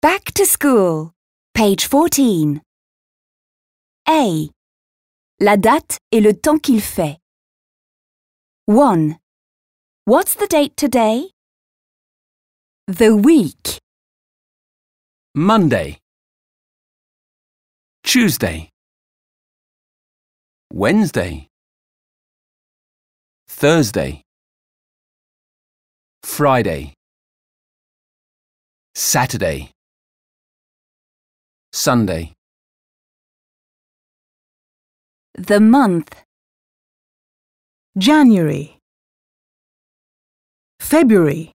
Back to school. Page 14. A. La date et le temps qu'il fait. 1. What's the date today? The week. Monday, Tuesday, Wednesday, Thursday, Friday, Saturday, Sunday. The month. January, February,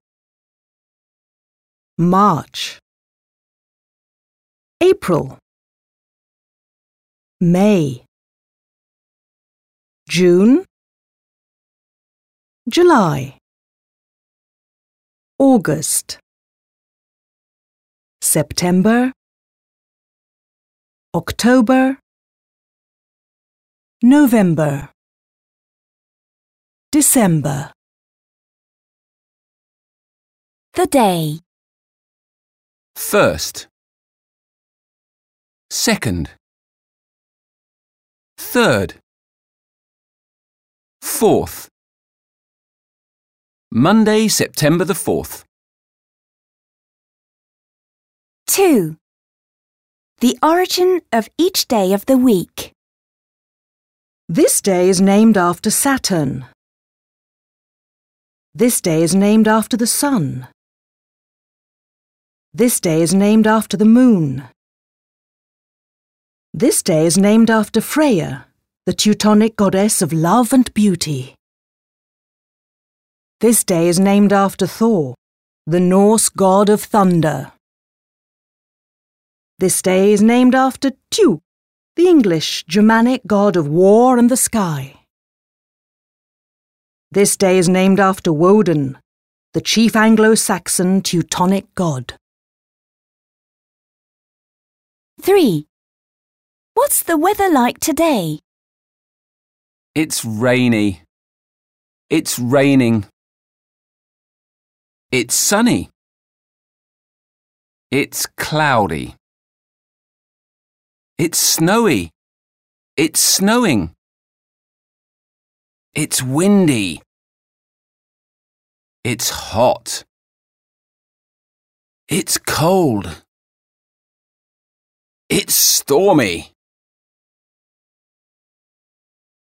March, April, May, June, July, August, September, October, November, December. The day. First, second, third, fourth. Monday, September the 4th. 2. The origin of each day of the week. This day is named after Saturn. This day is named after the sun. This day is named after the moon. This day is named after Freya, the Teutonic goddess of love and beauty. This day is named after Thor, the Norse god of thunder. This day is named after Tyr, the English Germanic god of war and the sky. This day is named after Woden, the chief Anglo-Saxon Teutonic god. 3. What's the weather like today? It's rainy. It's raining. It's sunny. It's cloudy. It's snowy. It's snowing. It's windy. It's hot. It's cold. It's stormy.